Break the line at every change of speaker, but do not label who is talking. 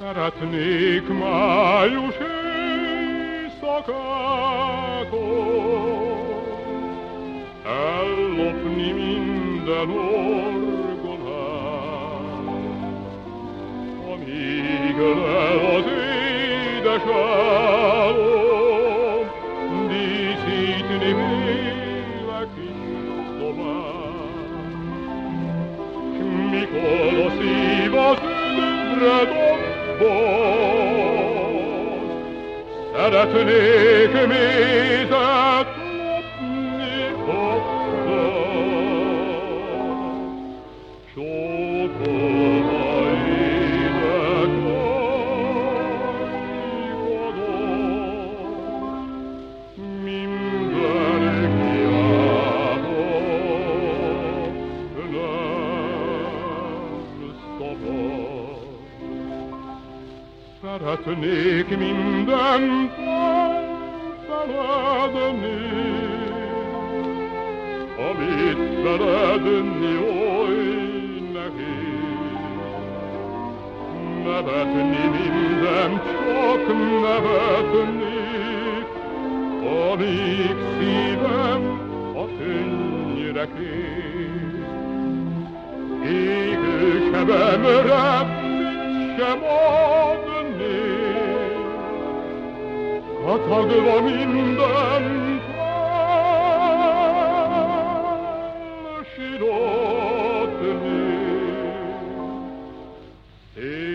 Szeretnék május éjszakákat ellopni minden orgonát, amíg lel az édes álom, díszítni vélek kis szobát. S mikor a szív az üdvre dobboz, szeretnék mézet lopni hozzá. Csókolva énekelni vadon, minden hiába nem szabad. Szeretnék mindent elfeledni, amit feledni oly nehéz. Nevetni minden, csak nevetni, amíg szívem a könnyre kész. Égő sebemre mit sem adni, katagva mindent elsiratni.